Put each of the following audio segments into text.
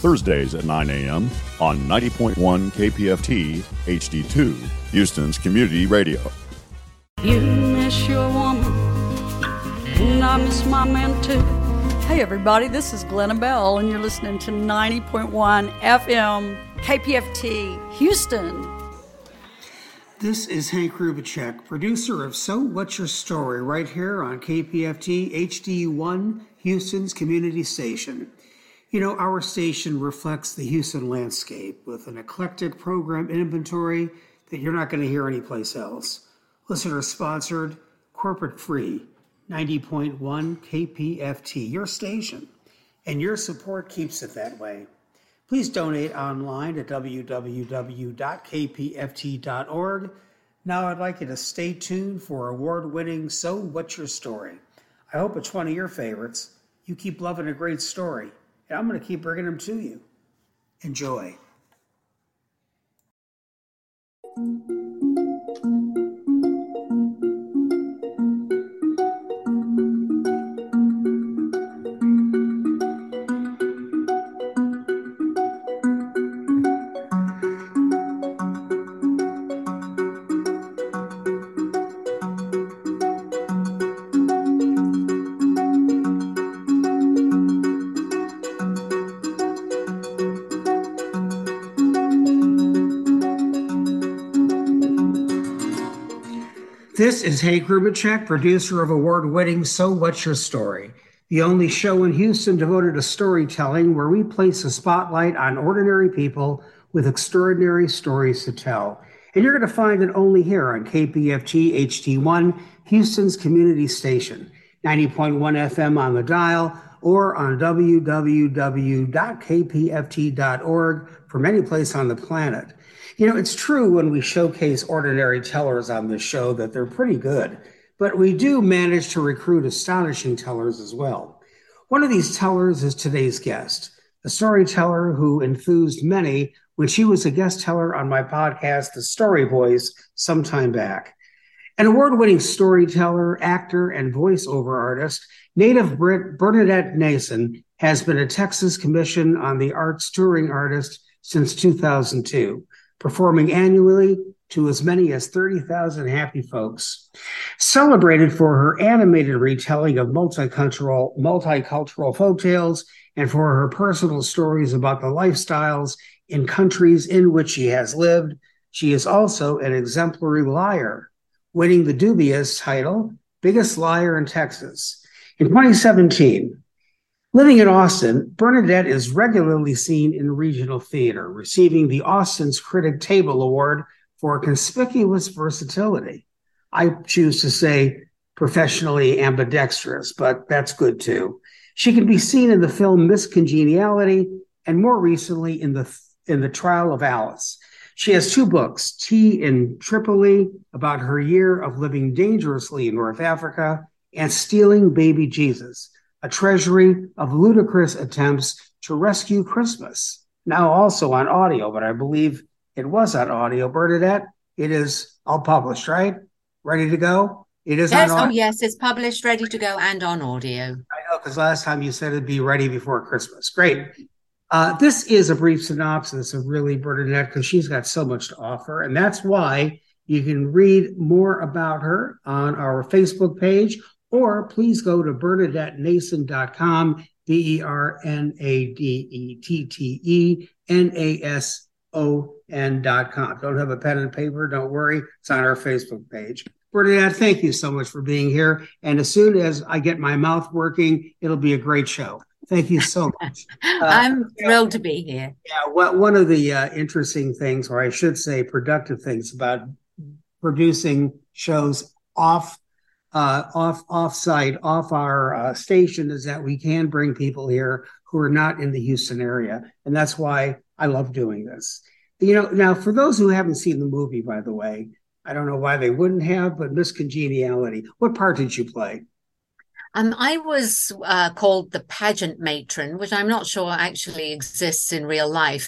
Thursdays at 9 a.m. on 90.1 KPFT HD2, Houston's community radio. You miss your woman, and I miss my man too. Hey everybody, this is Glenna Bell, and you're listening to 90.1 FM KPFT Houston. This is Hank Rubicek, producer of So What's Your Story, right here on KPFT HD1, Houston's community station. You know, our station reflects the Houston landscape with an eclectic program inventory that you're not going to hear anyplace else. Listener-sponsored, corporate-free, 90.1 KPFT, your station. And your support keeps it that way. Please donate online at www.kpft.org. Now I'd like you to stay tuned for award-winning So What's Your Story? I hope it's one of your favorites. You keep loving a great story, and I'm going to keep bringing them to you. Enjoy. This is Hank Rubicek, producer of award-winning So What's Your Story, the only show in Houston devoted to storytelling where we place a spotlight on ordinary people with extraordinary stories to tell. And you're going to find it only here on KPFT HD1, Houston's community station, 90.1 FM on the dial, or on www.kpft.org from any place on the planet. You know, it's true when we showcase ordinary tellers on this show that they're pretty good, but we do manage to recruit astonishing tellers as well. One of these tellers is today's guest, a storyteller who enthused many when she was a guest teller on my podcast, The Story Voice, some time back. An award-winning storyteller, actor, and voiceover artist, native Brit Bernadette Nason has been a Texas Commission on the Arts touring artist since 2002. Performing annually to as many as 30,000 happy folks. Celebrated for her animated retelling of multicultural folktales and for her personal stories about the lifestyles in countries in which she has lived, she is also an exemplary liar, winning the dubious title, Biggest Liar in Texas. In 2017, living in Austin, Bernadette is regularly seen in regional theater, receiving the Austin's Critic Table Award for conspicuous versatility. I choose to say professionally ambidextrous, but that's good too. She can be seen in the film Miss Congeniality and more recently in the Trial of Alice. She has two books, Tea in Tripoli, about her year of living dangerously in North Africa, and Stealing Baby Jesus, a treasury of ludicrous attempts to rescue Christmas. Now also on audio, but I believe it was on audio. Bernadette, it is all published, right? Ready to go? It is yes, on audio. Oh yes, it's published, ready to go, and on audio. I know, because last time you said it'd be ready before Christmas. Great. This is a brief synopsis of really Bernadette because she's got so much to offer, and that's why you can read more about her on our Facebook page, or please go to BernadetteNason.com, BernadetteNason.com. Don't have a pen and paper, don't worry, it's on our Facebook page. Bernadette, thank you so much for being here. And as soon as I get my mouth working, it'll be a great show. Thank you so much. I'm thrilled to be here. Yeah, one of the interesting things, or I should say productive things about producing shows off our station is that we can bring people here who are not in the Houston area. And that's why I love doing this. You know, now for those who haven't seen the movie, by the way, I don't know why they wouldn't have, but Miss Congeniality, what part did you play? I was called the pageant matron, which I'm not sure actually exists in real life,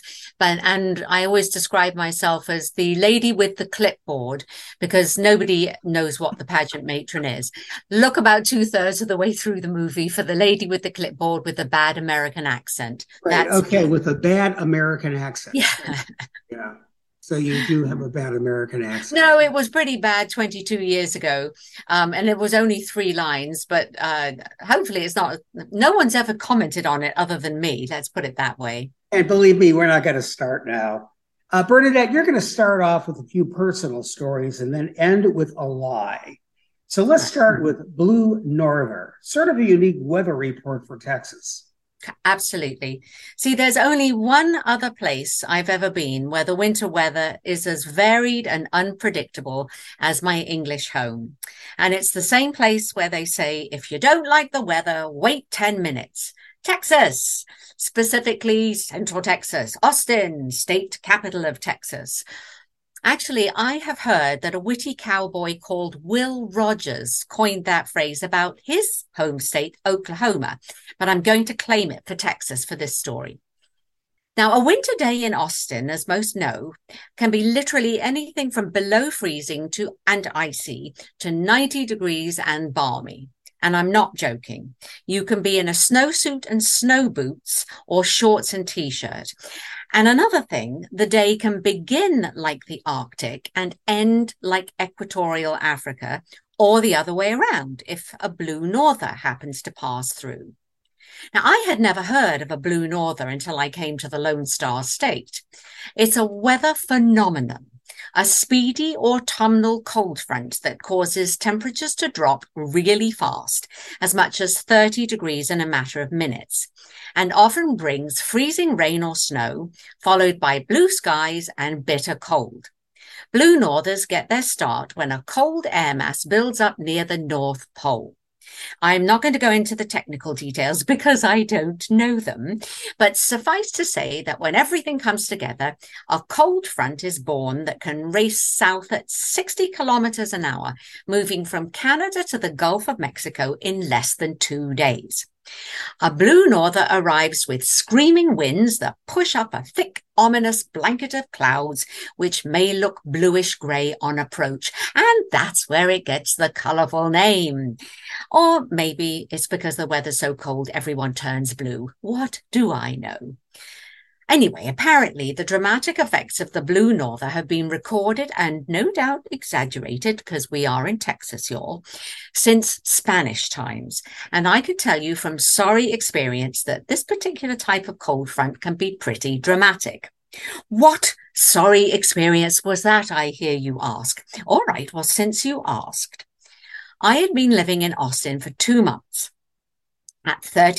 and I always describe myself as the lady with the clipboard because nobody knows what the pageant matron is. Look about 2/3 of the way through the movie for the lady with the clipboard with the bad American accent. Right. That's Okay. With a bad American accent. yeah. Yeah. So you do have a bad American accent. No, it was pretty bad 22 years ago. And it was only 3 lines, but hopefully it's not, no one's ever commented on it other than me. Let's put it that way. And believe me, we're not going to start now. Bernadette, you're going to start off with a few personal stories and then end with a lie. So let's start with Blue Norther, sort of a unique weather report for Texas. Absolutely. See, there's only one other place I've ever been where the winter weather is as varied and unpredictable as my English home. And it's the same place where they say, if you don't like the weather, wait 10 minutes. Texas, specifically Central Texas, Austin, state capital of Texas. Actually, I have heard that a witty cowboy called Will Rogers coined that phrase about his home state, Oklahoma, but I'm going to claim it for Texas for this story. Now, a winter day in Austin, as most know, can be literally anything from below freezing and icy to 90 degrees and balmy. And I'm not joking. You can be in a snowsuit and snow boots or shorts and t-shirt. And another thing, the day can begin like the Arctic and end like equatorial Africa, or the other way around if a blue norther happens to pass through. Now, I had never heard of a blue norther until I came to the Lone Star State. It's a weather phenomenon, a speedy autumnal cold front that causes temperatures to drop really fast, as much as 30 degrees in a matter of minutes, and often brings freezing rain or snow, followed by blue skies and bitter cold. Blue northers get their start when a cold air mass builds up near the North Pole. I'm not going to go into the technical details because I don't know them, but suffice to say that when everything comes together, a cold front is born that can race south at 60 kilometers an hour, moving from Canada to the Gulf of Mexico in less than 2 days. A blue norther arrives with screaming winds that push up a thick, ominous blanket of clouds, which may look bluish-grey on approach, and that's where it gets the colourful name. Or maybe it's because the weather's so cold everyone turns blue. What do I know? Anyway, apparently the dramatic effects of the blue norther have been recorded and no doubt exaggerated, because we are in Texas, y'all, since Spanish times. And I can tell you from sorry experience that this particular type of cold front can be pretty dramatic. What sorry experience was that, I hear you ask? All right, well, since you asked, I had been living in Austin for 2 months. At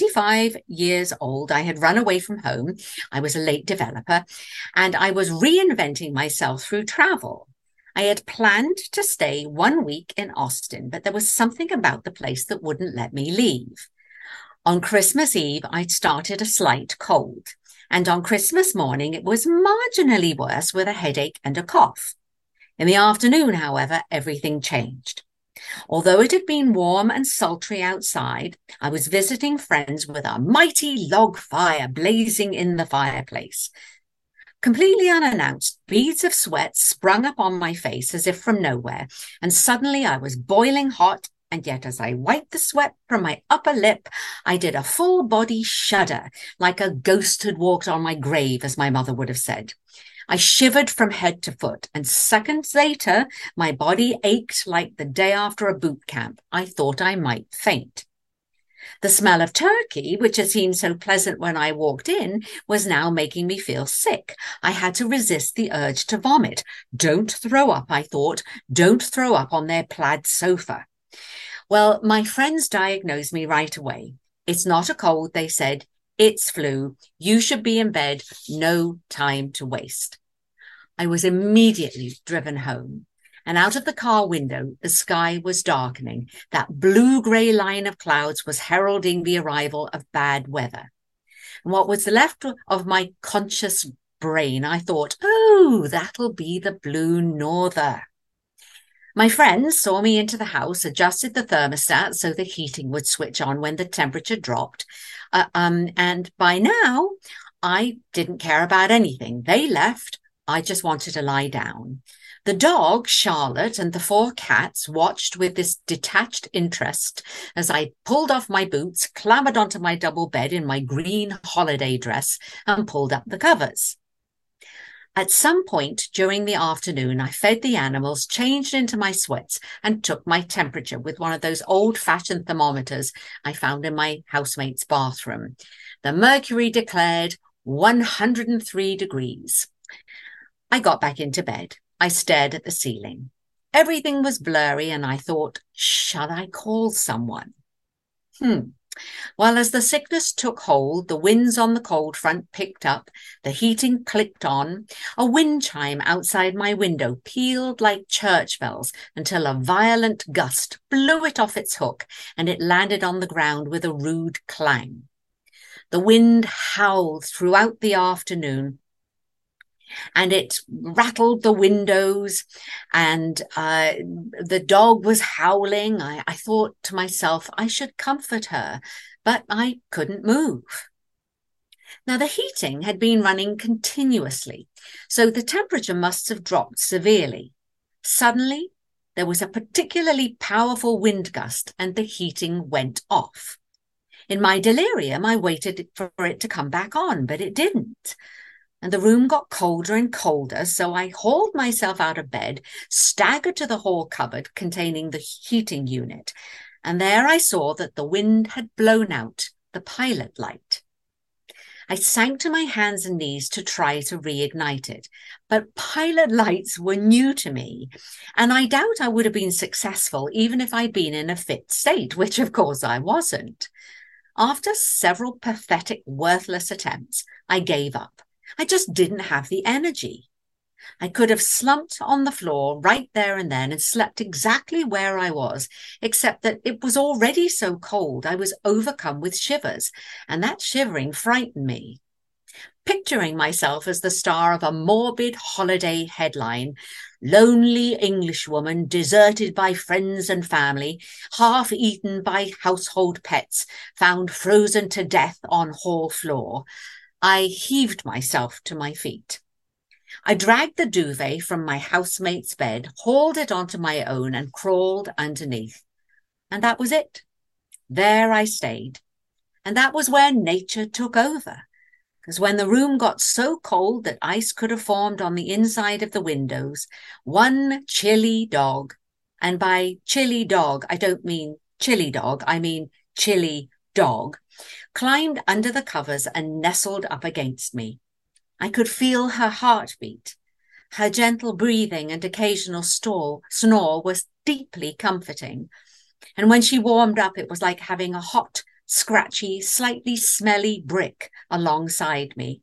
35 years old, I had run away from home. I was a late developer, and I was reinventing myself through travel. I had planned to stay 1 week in Austin, but there was something about the place that wouldn't let me leave. On Christmas Eve, I'd started a slight cold, and on Christmas morning, it was marginally worse with a headache and a cough. In the afternoon, however, everything changed. Although it had been warm and sultry outside, I was visiting friends with a mighty log fire blazing in the fireplace. Completely unannounced, beads of sweat sprung up on my face as if from nowhere, and suddenly I was boiling hot, and yet as I wiped the sweat from my upper lip, I did a full-body shudder, like a ghost had walked on my grave, as my mother would have said. I shivered from head to foot, and seconds later, my body ached like the day after a boot camp. I thought I might faint. The smell of turkey, which had seemed so pleasant when I walked in, was now making me feel sick. I had to resist the urge to vomit. Don't throw up, I thought. Don't throw up on their plaid sofa. Well, my friends diagnosed me right away. It's not a cold, they said. It's flu. You should be in bed. No time to waste. I was immediately driven home, and out of the car window, the sky was darkening. That blue-grey line of clouds was heralding the arrival of bad weather. And what was left of my conscious brain, I thought, oh, that'll be the blue norther. My friends saw me into the house, adjusted the thermostat so the heating would switch on when the temperature dropped. And by now, I didn't care about anything. They left. I just wanted to lie down. The dog, Charlotte, and the 4 cats watched with this detached interest as I pulled off my boots, clambered onto my double bed in my green holiday dress, and pulled up the covers. At some point during the afternoon, I fed the animals, changed into my sweats, and took my temperature with one of those old-fashioned thermometers I found in my housemate's bathroom. The mercury declared 103 degrees. I got back into bed. I stared at the ceiling. Everything was blurry, and I thought, shall I call someone? Well, as the sickness took hold, the winds on the cold front picked up, the heating clicked on, a wind chime outside my window pealed like church bells until a violent gust blew it off its hook, and it landed on the ground with a rude clang. The wind howled throughout the afternoon, and it rattled the windows, and the dog was howling. I thought to myself, I should comfort her, but I couldn't move. Now, the heating had been running continuously, so the temperature must have dropped severely. Suddenly, there was a particularly powerful wind gust, and the heating went off. In my delirium, I waited for it to come back on, but it didn't. And the room got colder and colder, so I hauled myself out of bed, staggered to the hall cupboard containing the heating unit, and there I saw that the wind had blown out the pilot light. I sank to my hands and knees to try to reignite it, but pilot lights were new to me, and I doubt I would have been successful even if I'd been in a fit state, which of course I wasn't. After several pathetic, worthless attempts, I gave up. I just didn't have the energy. I could have slumped on the floor right there and then and slept exactly where I was, except that it was already so cold I was overcome with shivers, and that shivering frightened me. Picturing myself as the star of a morbid holiday headline, lonely Englishwoman deserted by friends and family, half eaten by household pets, found frozen to death on hall floor, I heaved myself to my feet. I dragged the duvet from my housemate's bed, hauled it onto my own, and crawled underneath. And that was it. There I stayed. And that was where nature took over. Because when the room got so cold that ice could have formed on the inside of the windows, one chilly dog, and by chilly dog, I don't mean chilly dog, I mean chilly dog, climbed under the covers and nestled up against me. I could feel her heartbeat. Her gentle breathing and occasional snore was deeply comforting. And when she warmed up, it was like having a hot, scratchy, slightly smelly brick alongside me.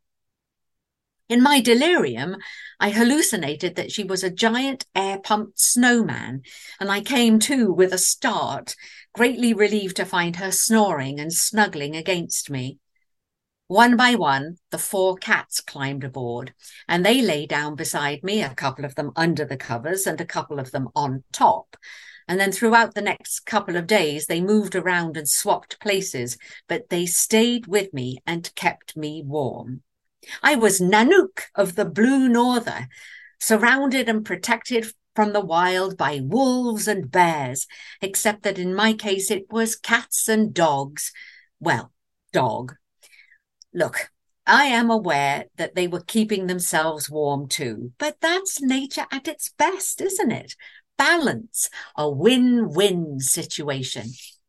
In my delirium, I hallucinated that she was a giant air-pumped snowman, and I came to with a start, greatly relieved to find her snoring and snuggling against me. One by one, the 4 cats climbed aboard, and they lay down beside me, a couple of them under the covers and a couple of them on top. And then throughout the next couple of days, they moved around and swapped places, but they stayed with me and kept me warm. I was Nanook of the Blue Norther, surrounded and protected from the wild by wolves and bears, except that in my case it was cats and dogs. Well, dog. Look, I am aware that they were keeping themselves warm too, but that's nature at its best, isn't it? Balance, a win-win situation.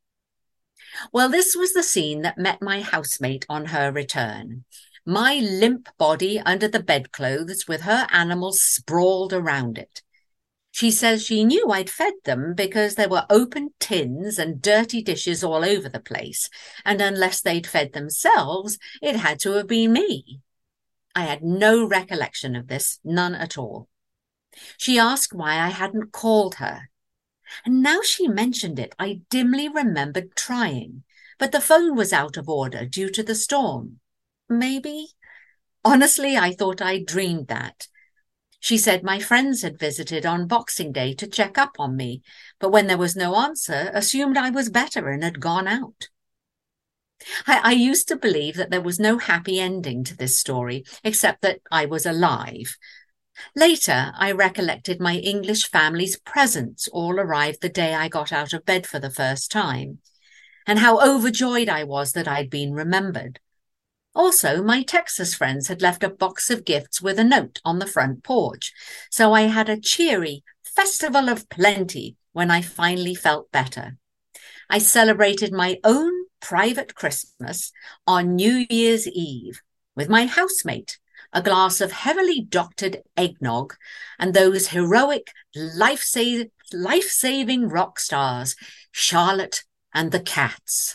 Well, this was the scene that met my housemate on her return. My limp body under the bedclothes with her animals sprawled around it. She says she knew I'd fed them because there were open tins and dirty dishes all over the place, and unless they'd fed themselves, it had to have been me. I had no recollection of this, none at all. She asked why I hadn't called her. And now she mentioned it, I dimly remembered trying, but the phone was out of order due to the storm. Maybe? Honestly, I thought I dreamed that. She said my friends had visited on Boxing Day to check up on me, but when there was no answer, assumed I was better and had gone out. I used to believe that there was no happy ending to this story, except that I was alive. Later, I recollected my English family's presents all arrived the day I got out of bed for the first time, and how overjoyed I was that I'd been remembered. Also, my Texas friends had left a box of gifts with a note on the front porch, so I had a cheery festival of plenty when I finally felt better. I celebrated my own private Christmas on New Year's Eve with my housemate, a glass of heavily doctored eggnog, and those heroic, life-saving rock stars, Charlotte and the cats.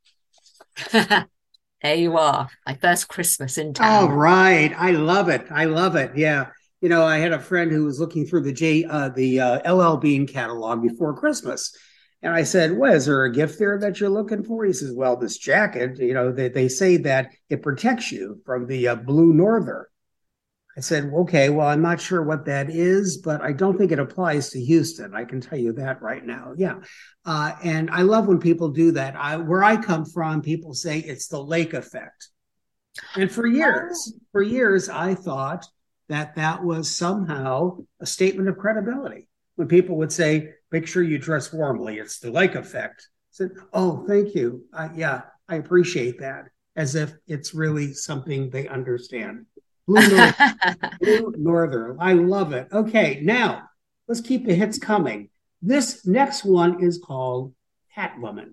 There you are, my first Christmas in town. Oh, right. I love it. I love it. Yeah. You know, I had a friend who was looking through the LL Bean catalog before Christmas. And I said, well, is there a gift there that you're looking for? He says, well, this jacket, you know, they say that it protects you from the Blue Norther. I said, okay, well, I'm not sure what that is, but I don't think it applies to Houston. I can tell you that right now. Yeah. And I love when people do that. Where I come from, people say it's the lake effect. And for years, I thought that was somehow a statement of credibility. When people would say, make sure you dress warmly, it's the lake effect. I said, oh, thank you. Yeah, I appreciate that. As if it's really something they understand. Blue Northern. I love it. Okay, now let's keep the hits coming. This next one is called Catwoman.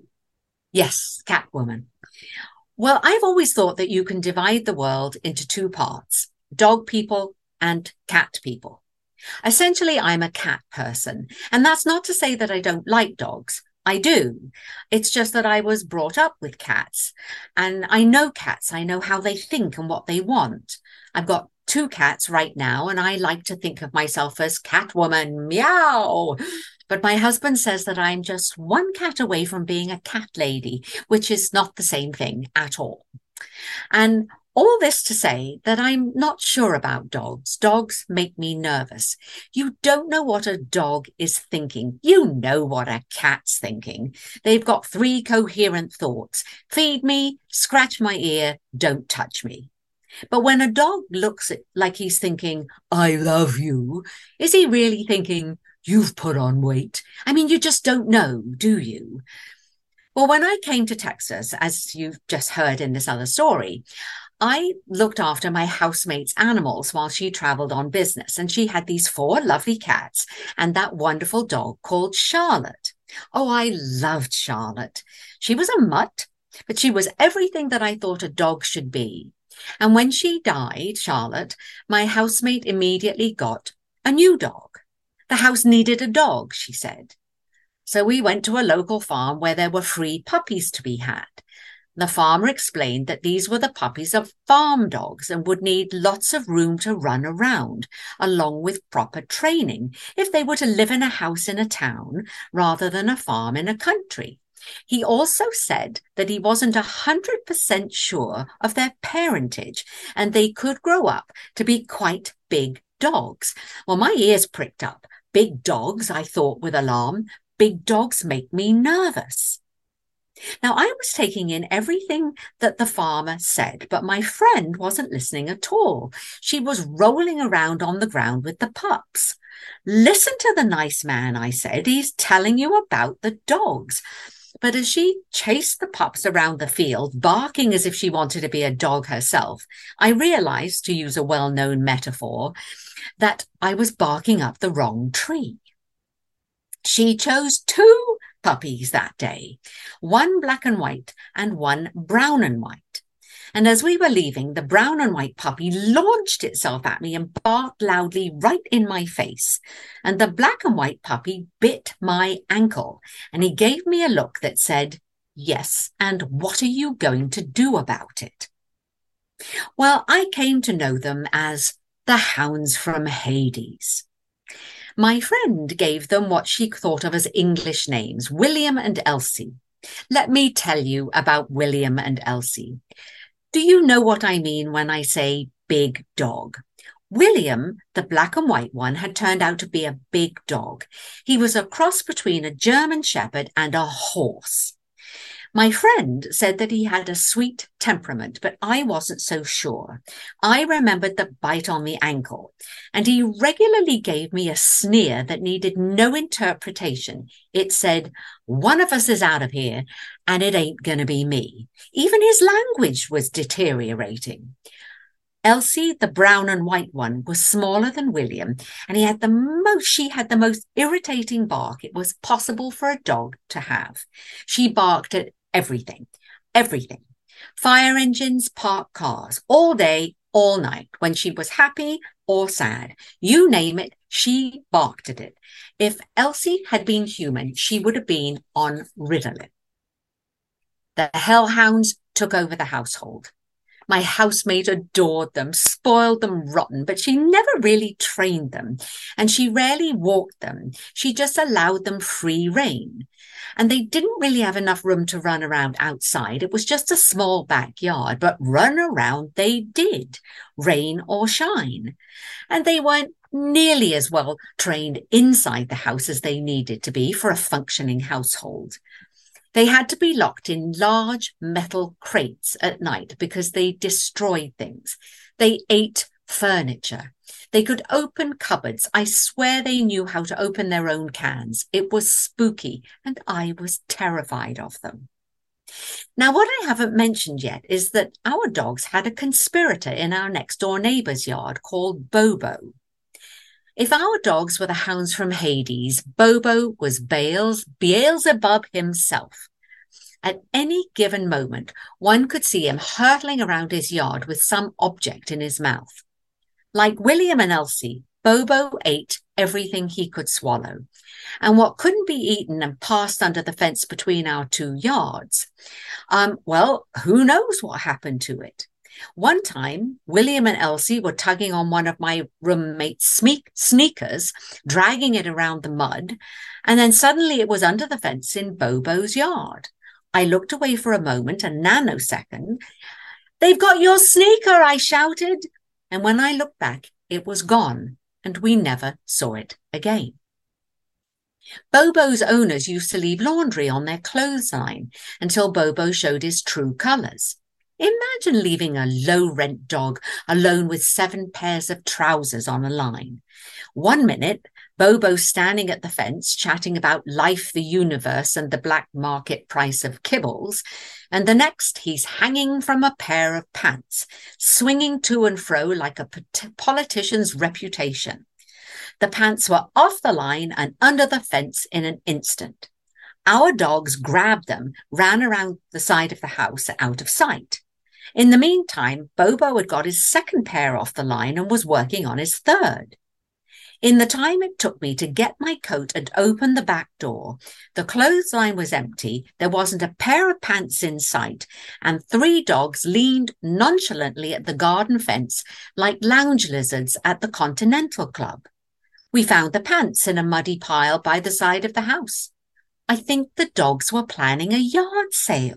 Yes, Catwoman. Well, I've always thought that you can divide the world into two parts, dog people and cat people. Essentially, I'm a cat person, and that's not to say that I don't like dogs. I do. It's just that I was brought up with cats, and I know cats. I know how they think and what they want. I've got 2 cats right now, and I like to think of myself as Catwoman, meow. But my husband says that I'm just one cat away from being a cat lady, which is not the same thing at all. And all this to say that I'm not sure about dogs. Dogs make me nervous. You don't know what a dog is thinking. You know what a cat's thinking. They've got 3 coherent thoughts. Feed me, scratch my ear, don't touch me. But when a dog looks like he's thinking, I love you, is he really thinking, you've put on weight? I mean, you just don't know, do you? Well, when I came to Texas, as you've just heard in this other story, I looked after my housemate's animals while she traveled on business, and she had these 4 lovely cats and that wonderful dog called Charlotte. Oh, I loved Charlotte. She was a mutt, but she was everything that I thought a dog should be. And when she died, Charlotte, my housemate immediately got a new dog. The house needed a dog, she said. So we went to a local farm where there were free puppies to be had. The farmer explained that these were the puppies of farm dogs and would need lots of room to run around, along with proper training, if they were to live in a house in a town rather than a farm in a country. He also said that he wasn't 100% sure of their parentage, and they could grow up to be quite big dogs. Well, my ears pricked up. Big dogs, I thought with alarm. Big dogs make me nervous. Now, I was taking in everything that the farmer said, but my friend wasn't listening at all. She was rolling around on the ground with the pups. Listen to the nice man, I said. He's telling you about the dogs. But as she chased the pups around the field, barking as if she wanted to be a dog herself, I realized, to use a well-known metaphor, that I was barking up the wrong tree. She chose 2 puppies that day, 1 black and white and 1 brown and white. And as we were leaving, the brown and white puppy launched itself at me and barked loudly right in my face. And the black and white puppy bit my ankle, and he gave me a look that said, yes, and what are you going to do about it? Well, I came to know them as the hounds from Hades. My friend gave them what she thought of as English names, William and Elsie. Let me tell you about William and Elsie. Do you know what I mean when I say big dog? William, the black and white one, had turned out to be a big dog. He was a cross between a German Shepherd and a horse. My friend said that he had a sweet temperament, but I wasn't so sure. I remembered the bite on the ankle, and he regularly gave me a sneer that needed no interpretation. It said, "One of us is out of here, and it ain't going to be me." Even his language was deteriorating. Elsie, the brown and white one, was smaller than William, and she had the most irritating bark it was possible for a dog to have. She barked at everything. Fire engines, parked cars, all day, all night, when she was happy or sad. You name it, she barked at it. If Elsie had been human, she would have been on Ritalin. The hellhounds took over the household. My housemate adored them, spoiled them rotten, but she never really trained them, and she rarely walked them. She just allowed them free rein. And they didn't really have enough room to run around outside. It was just a small backyard, but run around they did, rain or shine. And they weren't nearly as well trained inside the house as they needed to be for a functioning household. They had to be locked in large metal crates at night because they destroyed things. They ate furniture. They could open cupboards. I swear they knew how to open their own cans. It was spooky, and I was terrified of them. Now, what I haven't mentioned yet is that our dogs had a conspirator in our next-door neighbour's yard called Bobo. If our dogs were the hounds from Hades, Bobo was Beelzebub himself. At any given moment, one could see him hurtling around his yard with some object in his mouth. Like William and Elsie, Bobo ate everything he could swallow. And what couldn't be eaten and passed under the fence between our two yards, who knows what happened to it? One time, William and Elsie were tugging on one of my roommate's sneakers, dragging it around the mud, and then suddenly it was under the fence in Bobo's yard. I looked away for a moment, a nanosecond. "They've got your sneaker," I shouted. And when I looked back, it was gone, and we never saw it again. Bobo's owners used to leave laundry on their clothesline until Bobo showed his true colours. Imagine leaving a low-rent dog alone with 7 pairs of trousers on a line. One minute, Bobo's standing at the fence chatting about life, the universe, and the black market price of kibbles, and the next he's hanging from a pair of pants, swinging to and fro like a politician's reputation. The pants were off the line and under the fence in an instant. Our dogs grabbed them, ran around the side of the house out of sight. In the meantime, Bobo had got his second pair off the line and was working on his third. In the time it took me to get my coat and open the back door, the clothesline was empty, there wasn't a pair of pants in sight, and 3 dogs leaned nonchalantly at the garden fence like lounge lizards at the Continental Club. We found the pants in a muddy pile by the side of the house. I think the dogs were planning a yard sale.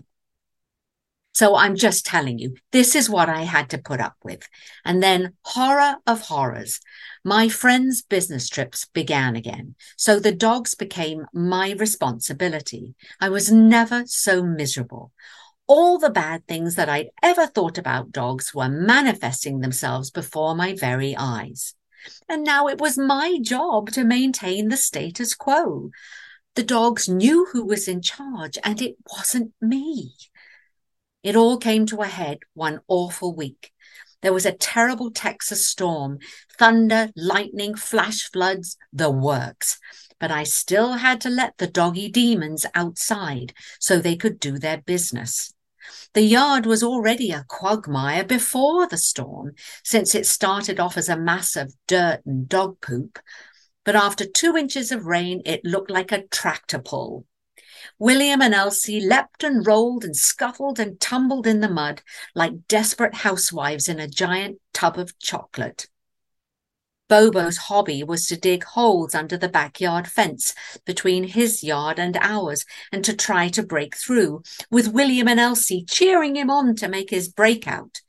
So I'm just telling you, this is what I had to put up with. And then, horror of horrors, my friends' business trips began again. So the dogs became my responsibility. I was never so miserable. All the bad things that I'd ever thought about dogs were manifesting themselves before my very eyes. And now it was my job to maintain the status quo. The dogs knew who was in charge, and it wasn't me. It all came to a head one awful week. There was a terrible Texas storm, thunder, lightning, flash floods, the works. But I still had to let the doggy demons outside so they could do their business. The yard was already a quagmire before the storm, since it started off as a mass of dirt and dog poop. But after 2 inches of rain, it looked like a tractor pull. William and Elsie leapt and rolled and scuffled and tumbled in the mud like desperate housewives in a giant tub of chocolate. Bobo's hobby was to dig holes under the backyard fence between his yard and ours and to try to break through, with William and Elsie cheering him on to make his breakout.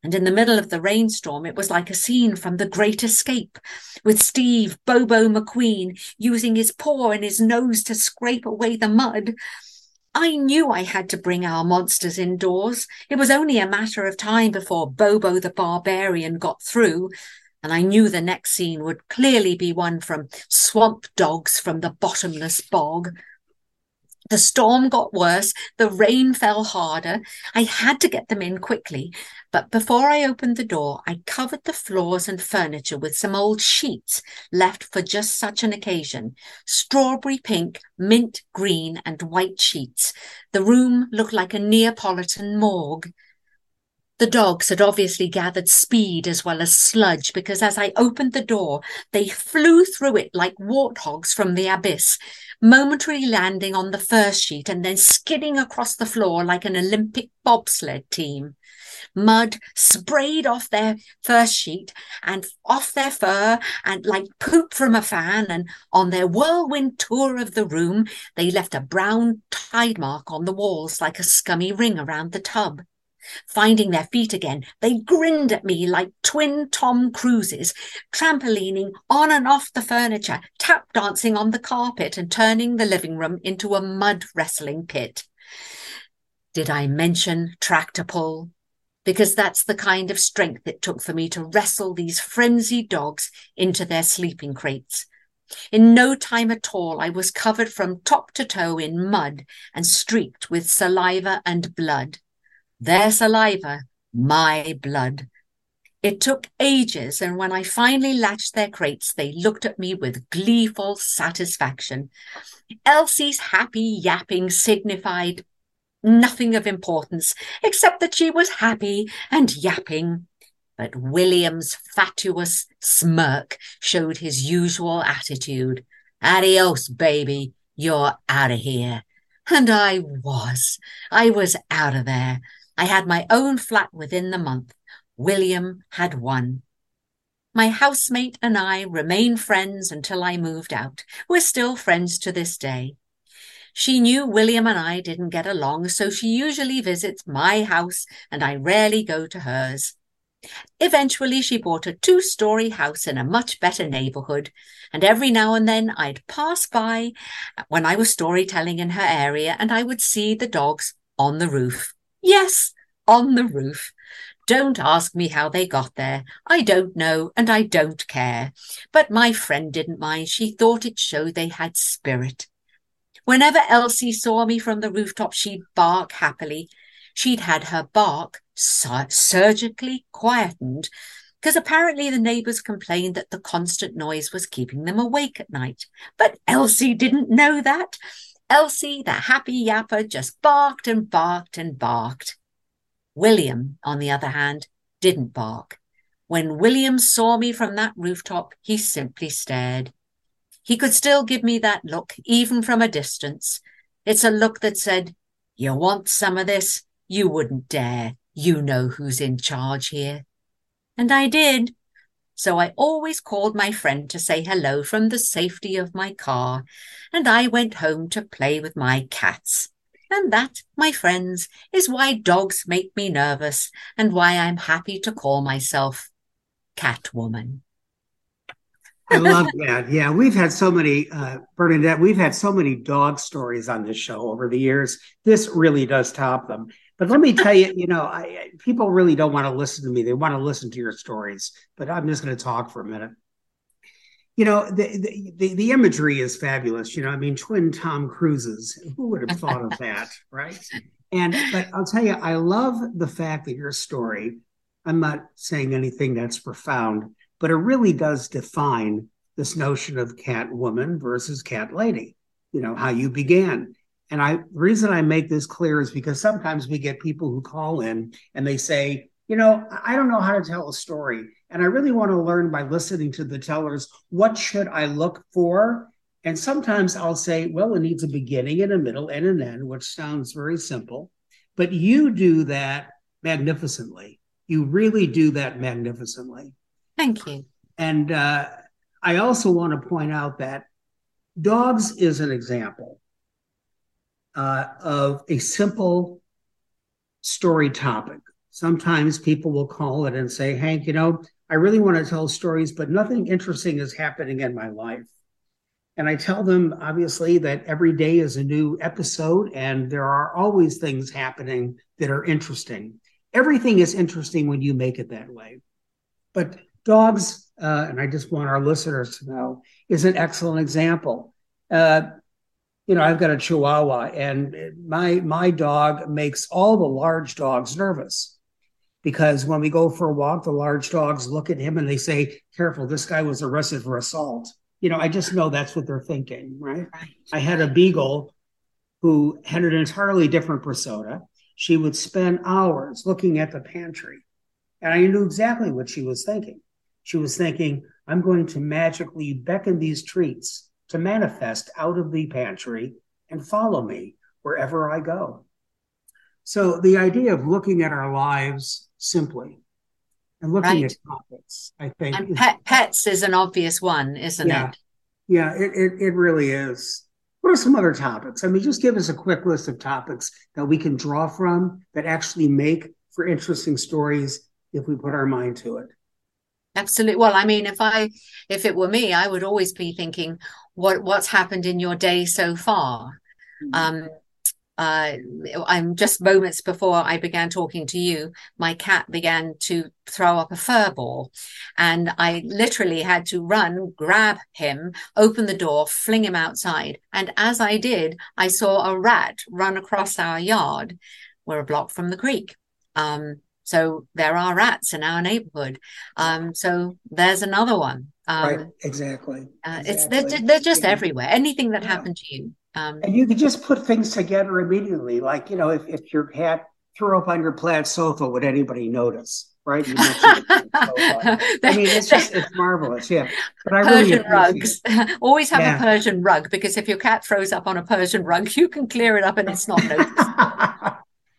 And in the middle of the rainstorm, it was like a scene from The Great Escape, with Steve Bobo McQueen using his paw and his nose to scrape away the mud. I knew I had to bring our monsters indoors. It was only a matter of time before Bobo the Barbarian got through, and I knew the next scene would clearly be one from Swamp Dogs from the Bottomless Bog. The storm got worse, the rain fell harder. I had to get them in quickly, but before I opened the door, I covered the floors and furniture with some old sheets left for just such an occasion. Strawberry pink, mint green, and white sheets. The room looked like a Neapolitan morgue. The dogs had obviously gathered speed as well as sludge, because as I opened the door, they flew through it like warthogs from the abyss, momentarily landing on the first sheet and then skidding across the floor like an Olympic bobsled team. Mud sprayed off their first sheet and off their fur and like poop from a fan, and on their whirlwind tour of the room, they left a brown tide mark on the walls like a scummy ring around the tub. Finding their feet again, they grinned at me like twin Tom Cruises, trampolining on and off the furniture, tap dancing on the carpet and turning the living room into a mud wrestling pit. Did I mention tractor pull? Because that's the kind of strength it took for me to wrestle these frenzied dogs into their sleeping crates. In no time at all, I was covered from top to toe in mud and streaked with saliva and blood. Their saliva, my blood. It took ages, and when I finally latched their crates, they looked at me with gleeful satisfaction. Elsie's happy yapping signified nothing of importance, except that she was happy and yapping. But William's fatuous smirk showed his usual attitude. Adios, baby, you're out of here. And I was out of there. I had my own flat within the month. William had one. My housemate and I remained friends until I moved out. We're still friends to this day. She knew William and I didn't get along, so she usually visits my house and I rarely go to hers. Eventually, she bought a 2-story house in a much better neighborhood, and every now and then I'd pass by when I was storytelling in her area and I would see the dogs on the roof. Yes, on the roof. Don't ask me how they got there. I don't know, and I don't care. But my friend didn't mind. She thought it showed they had spirit. Whenever Elsie saw me from the rooftop, she'd bark happily. She'd had her bark surgically quietened, because apparently the neighbours complained that the constant noise was keeping them awake at night. But Elsie didn't know that. Elsie, the happy yapper, just barked and barked and barked. William, on the other hand, didn't bark. When William saw me from that rooftop, he simply stared. He could still give me that look, even from a distance. It's a look that said, "You want some of this? You wouldn't dare. You know who's in charge here." And I did. So I always called my friend to say hello from the safety of my car, and I went home to play with my cats. And that, my friends, is why dogs make me nervous and why I'm happy to call myself Catwoman. I love that. Yeah, we've had so many, Bernadette, we've had so many dog stories on this show over the years. This really does top them. But let me tell you, people really don't want to listen to me. They want to listen to your stories. But I'm just going to talk for a minute. The imagery is fabulous. Twin Tom Cruises. Who would have thought of that, right? But I'll tell you, I love the fact that your story, I'm not saying anything that's profound, but it really does define this notion of cat woman versus cat lady, how you began. And the reason I make this clear is because sometimes we get people who call in and they say, I don't know how to tell a story. And I really want to learn by listening to the tellers, what should I look for? And sometimes I'll say, well, it needs a beginning and a middle and an end, which sounds very simple. But you do that magnificently. You really do that magnificently. Thank you. And I also want to point out that dogs is an example of a simple story topic, Sometimes people will call it and say, Hank, I really want to tell stories, but nothing interesting is happening in my life. And I tell them, obviously, that every day is a new episode and there are always things happening that are interesting. Everything is interesting when you make it that way. But dogs, and I just want our listeners to know, is an excellent example. I've got a Chihuahua, and my dog makes all the large dogs nervous because when we go for a walk, the large dogs look at him and they say, careful, this guy was arrested for assault. I just know that's what they're thinking, right? I had a beagle who had an entirely different persona. She would spend hours looking at the pantry, and I knew exactly what she was thinking. She was thinking, I'm going to magically beckon these treats to manifest out of the pantry and follow me wherever I go. So the idea of looking at our lives simply and looking at topics, I think. And pets is an obvious one, isn't it? Yeah, it really is. What are some other topics? I mean, just give us a quick list of topics that we can draw from that actually make for interesting stories if we put our mind to it. Absolutely. Well, I mean, if it were me, I would always be thinking, what's happened in your day so far? I'm just moments before I began talking to you, my cat began to throw up a fur ball, and I literally had to run, grab him, open the door, fling him outside. And as I did, I saw a rat run across our yard. We're a block from the creek. So there are rats in our neighborhood. So there's another one. Right, exactly. They're just everywhere. Anything that happened to you. And you could just put things together immediately. Like, if your cat threw up on your plaid sofa, would anybody notice? Right? You I mean, it's marvelous. Yeah. But I Persian rugs. Always have a Persian rug, because if your cat throws up on a Persian rug, you can clear it up and it's not noticed.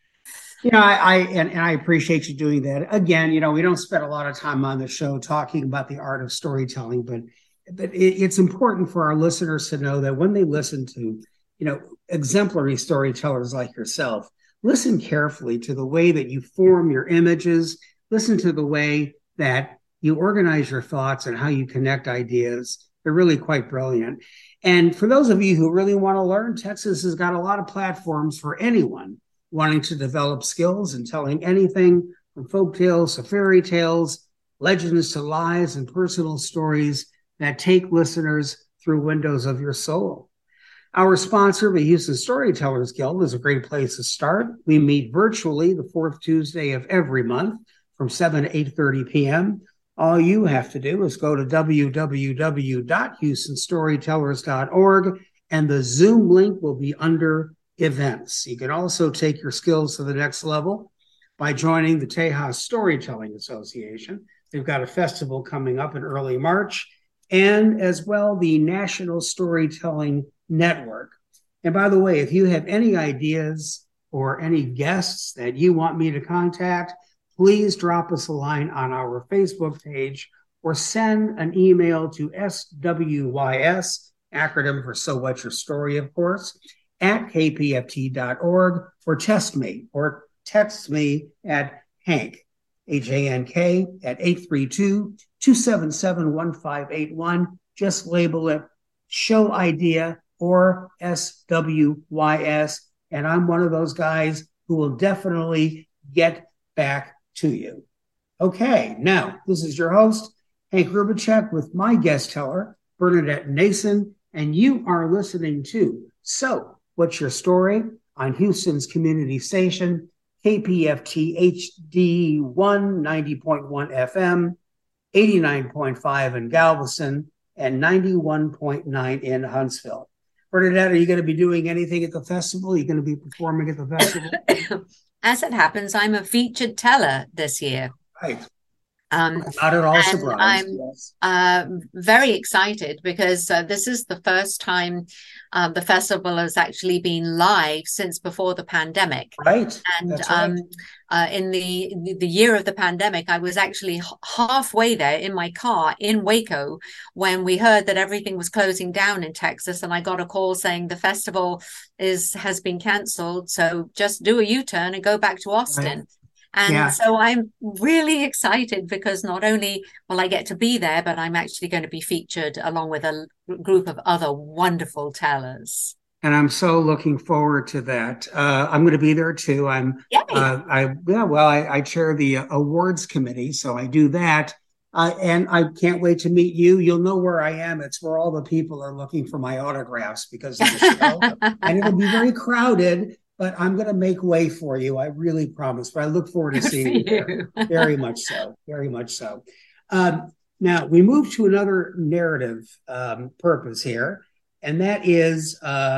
I appreciate you doing that. Again, we don't spend a lot of time on the show talking about the art of storytelling, but it's important for our listeners to know that when they listen to, exemplary storytellers like yourself, listen carefully to the way that you form your images, listen to the way that you organize your thoughts and how you connect ideas. They're really quite brilliant. And for those of you who really want to learn, Texas has got a lot of platforms for anyone wanting to develop skills in telling anything from folk tales to fairy tales, legends to lies, and personal stories that take listeners through windows of your soul. Our sponsor, the Houston Storytellers Guild, is a great place to start. We meet virtually the fourth Tuesday of every month from 7 to 8:30 p.m. All you have to do is go to www.houstonstorytellers.org, and the Zoom link will be under events. You can also take your skills to the next level by joining the Tejas Storytelling Association. They've got a festival coming up in early March, and as well the National Storytelling Network. And by the way, if you have any ideas or any guests that you want me to contact, please drop us a line on our Facebook page or send an email to SWYS, acronym for So What's Your Story, of course, at kpft.org, or text me at Hank, Hank, at 832-277-1581. Just label it Show Idea or SWYS, and I'm one of those guys who will definitely get back to you. Okay, now this is your host, Hank Rubicek, with my guest teller, Bernadette Nason, and you are listening to So What's Your Story on Houston's community station, KPFT HD 190.1 FM, 89.5 in Galveston, and 91.9 in Huntsville. Bernadette, are you going to be doing anything at the festival? Are you going to be performing at the festival? As it happens, I'm a featured teller this year. Right. Not at all surprised. I'm very excited because this is the first time the festival has actually been live since before the pandemic. Right. And that's right. In the year of the pandemic, I was actually halfway there in my car in Waco when we heard that everything was closing down in Texas, and I got a call saying the festival has been canceled, so just do a U-turn and go back to Austin. Right. And so I'm really excited because not only will I get to be there, but I'm actually going to be featured along with a group of other wonderful tellers. And I'm so looking forward to that. I'm going to be there too. I chair the awards committee, so I do that. And I can't wait to meet you. You'll know where I am. It's where all the people are looking for my autographs because of the show. And it'll be very crowded, but I'm going to make way for you. I really promise. But I look forward to seeing you there. Very much so. Very much so. Now, we move to another narrative purpose here, and that is,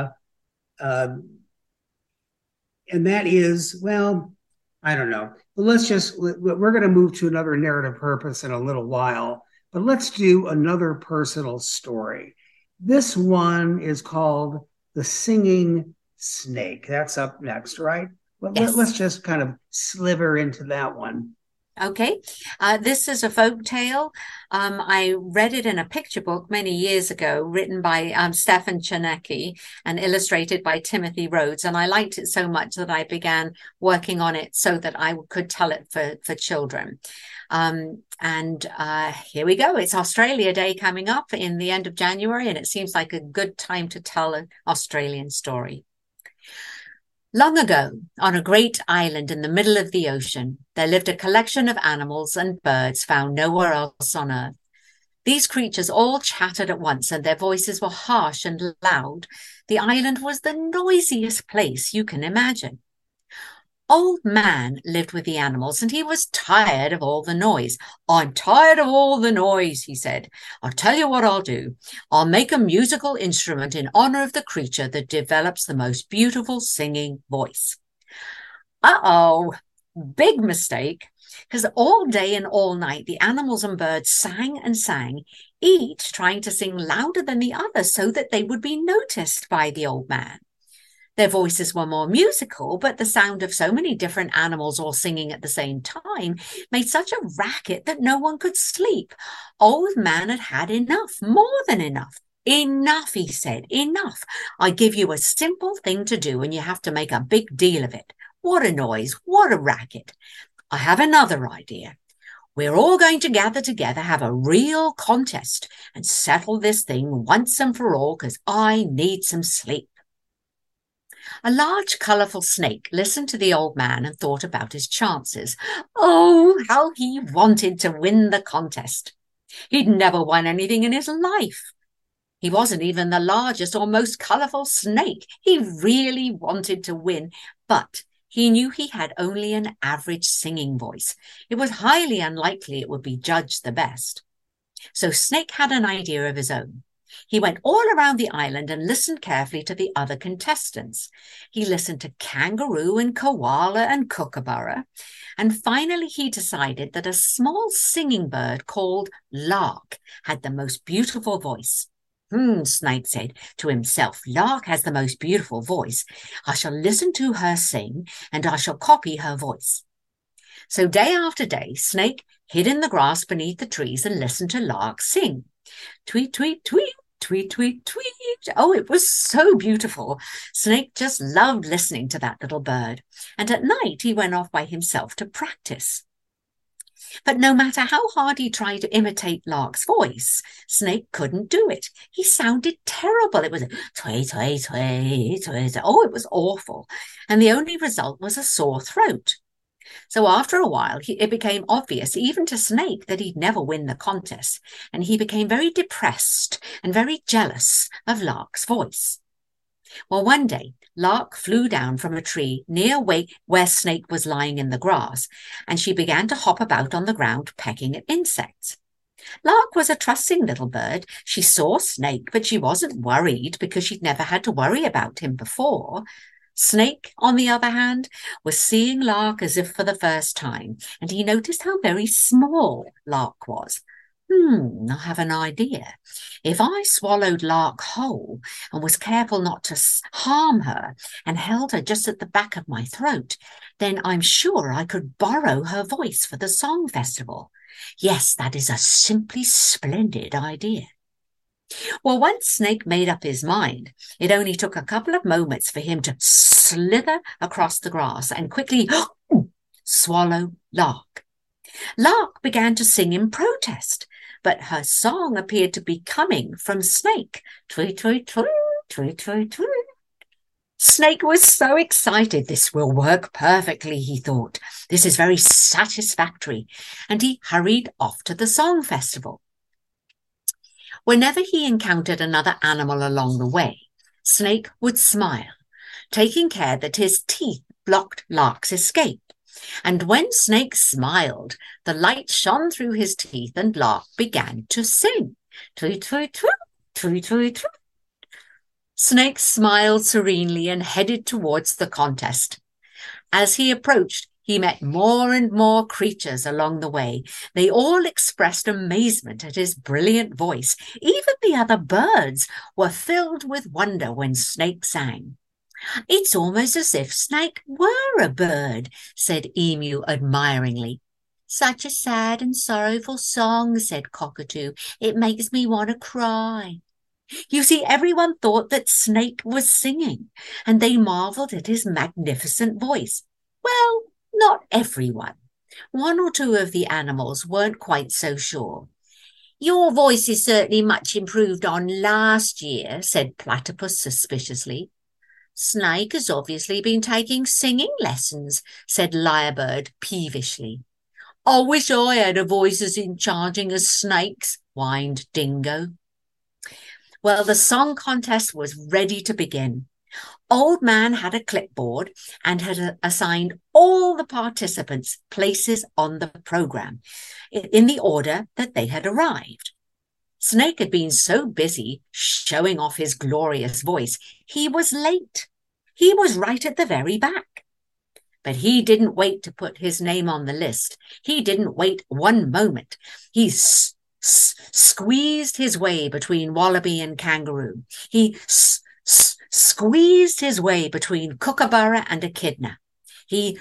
well, I don't know. We're going to move to another narrative purpose in a little while, but let's do another personal story. This one is called The Singing Snake. That's up next, right? Yes. Let's just kind of sliver into that one. Okay. This is a folk tale. I read it in a picture book many years ago, written by Stefan Chernecki and illustrated by Timothy Rhodes. And I liked it so much that I began working on it so that I could tell it for children. Here we go. It's Australia Day coming up in the end of January, and it seems like a good time to tell an Australian story. Long ago, on a great island in the middle of the ocean, there lived a collection of animals and birds found nowhere else on earth. These creatures all chattered at once, and their voices were harsh and loud. The island was the noisiest place you can imagine. Old Man lived with the animals, and he was tired of all the noise. I'm tired of all the noise, he said. I'll tell you what I'll do. I'll make a musical instrument in honor of the creature that develops the most beautiful singing voice. Uh-oh, big mistake, because all day and all night, the animals and birds sang and sang, each trying to sing louder than the other so that they would be noticed by the old man. Their voices were more musical, but the sound of so many different animals all singing at the same time made such a racket that no one could sleep. Old Man had had enough, more than enough. Enough, he said, enough. I give you a simple thing to do and you have to make a big deal of it. What a noise, what a racket. I have another idea. We're all going to gather together, have a real contest and settle this thing once and for all because I need some sleep. A large, colourful snake listened to the old man and thought about his chances. Oh, how he wanted to win the contest. He'd never won anything in his life. He wasn't even the largest or most colourful snake. He really wanted to win, but he knew he had only an average singing voice. It was highly unlikely it would be judged the best. So Snake had an idea of his own. He went all around the island and listened carefully to the other contestants. He listened to Kangaroo and Koala and Kookaburra. And finally, he decided that a small singing bird called Lark had the most beautiful voice. Snake said to himself, Lark has the most beautiful voice. I shall listen to her sing and I shall copy her voice. So day after day, Snake hid in the grass beneath the trees and listened to Lark sing. Tweet, tweet, tweet, tweet, tweet, tweet. Oh, it was so beautiful. Snake just loved listening to that little bird. And at night, he went off by himself to practice. But no matter how hard he tried to imitate Lark's voice, Snake couldn't do it. He sounded terrible. It was tweet, tweet, tweet, tweet. Oh, it was awful. And the only result was a sore throat. So after a while, it became obvious, even to Snake, that he'd never win the contest, and he became very depressed and very jealous of Lark's voice. Well, one day, Lark flew down from a tree near where Snake was lying in the grass, and she began to hop about on the ground, pecking at insects. Lark was a trusting little bird. She saw Snake, but she wasn't worried because she'd never had to worry about him before. Snake, on the other hand, was seeing Lark as if for the first time, and he noticed how very small Lark was. I have an idea. If I swallowed Lark whole and was careful not to harm her and held her just at the back of my throat, then I'm sure I could borrow her voice for the song festival. Yes, that is a simply splendid idea. Well, once Snake made up his mind, it only took a couple of moments for him to slither across the grass and quickly swallow, lark. Lark began to sing in protest, but her song appeared to be coming from Snake. Tweet, tweet, tweet, tweet, tweet, tweet. Snake was so excited. This will work perfectly, he thought. This is very satisfactory. And he hurried off to the song festival. Whenever he encountered another animal along the way, Snake would smile, taking care that his teeth blocked Lark's escape. And when Snake smiled, the light shone through his teeth and Lark began to sing. Tweet, tweet, tweet, tweet, tweet, tweet. Snake smiled serenely and headed towards the contest. As he approached, he met more and more creatures along the way. They all expressed amazement at his brilliant voice. Even the other birds were filled with wonder when Snake sang. It's almost as if Snake were a bird, said Emu admiringly. Such a sad and sorrowful song, said Cockatoo. It makes me want to cry. You see, everyone thought that Snake was singing, and they marveled at his magnificent voice. Well, not everyone. One or two of the animals weren't quite so sure. Your voice is certainly much improved on last year, said Platypus suspiciously. Snake has obviously been taking singing lessons, said Lyrebird peevishly. I wish I had a voice as enchanting as Snake's, whined Dingo. Well, the song contest was ready to begin. Old Man had a clipboard and had assigned all the participants places on the program in the order that they had arrived. Snake had been so busy showing off his glorious voice, he was late. He was right at the very back. But he didn't wait to put his name on the list. He didn't wait one moment. He squeezed his way between Wallaby and Kangaroo. He squeezed his way between Kookaburra and Echidna. He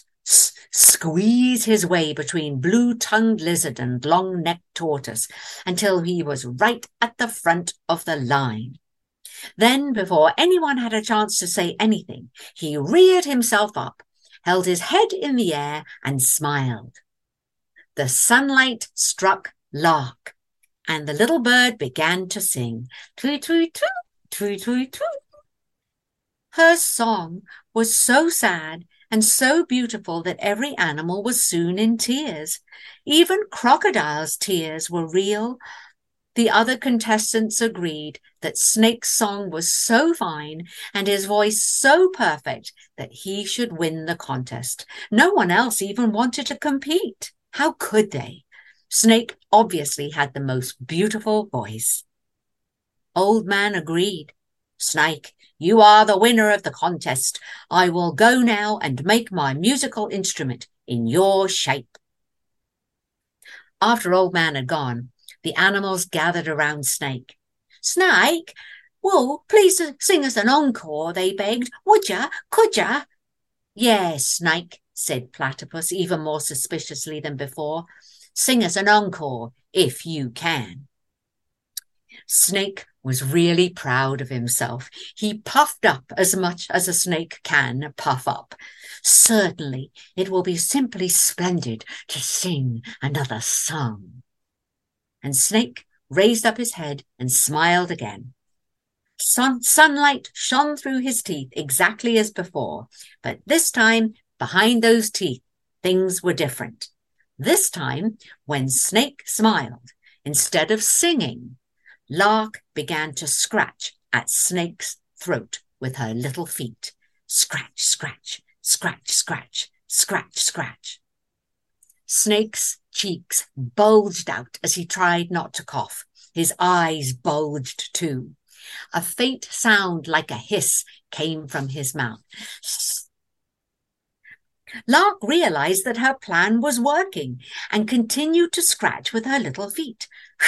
squeezed his way between Blue-tongued Lizard and Long-necked Tortoise until he was right at the front of the line. Then, before anyone had a chance to say anything, he reared himself up, held his head in the air and smiled. The sunlight struck Lark, and the little bird began to sing. Tweet, tweet, tweet, tweet, tweet, tweet. Her song was so sad and so beautiful that every animal was soon in tears. Even Crocodile's tears were real. The other contestants agreed that Snake's song was so fine and his voice so perfect that he should win the contest. No one else even wanted to compete. How could they? Snake obviously had the most beautiful voice. Old Man agreed. Snake, you are the winner of the contest. I will go now and make my musical instrument in your shape. After Old Man had gone, the animals gathered around Snake. Snake, well, please sing us an encore, they begged. Would ya? Could ya? Yes, Snake, said Platypus, even more suspiciously than before. Sing us an encore, if you can. Snake was really proud of himself. He puffed up as much as a snake can puff up. Certainly, it will be simply splendid to sing another song. And Snake raised up his head and smiled again. Sunlight shone through his teeth exactly as before, but this time, behind those teeth, things were different. This time, when Snake smiled, instead of singing, Lark began to scratch at Snake's throat with her little feet. Scratch, scratch, scratch, scratch, scratch, scratch. Snake's cheeks bulged out as he tried not to cough. His eyes bulged too. A faint sound like a hiss came from his mouth. Lark realized that her plan was working and continued to scratch with her little feet.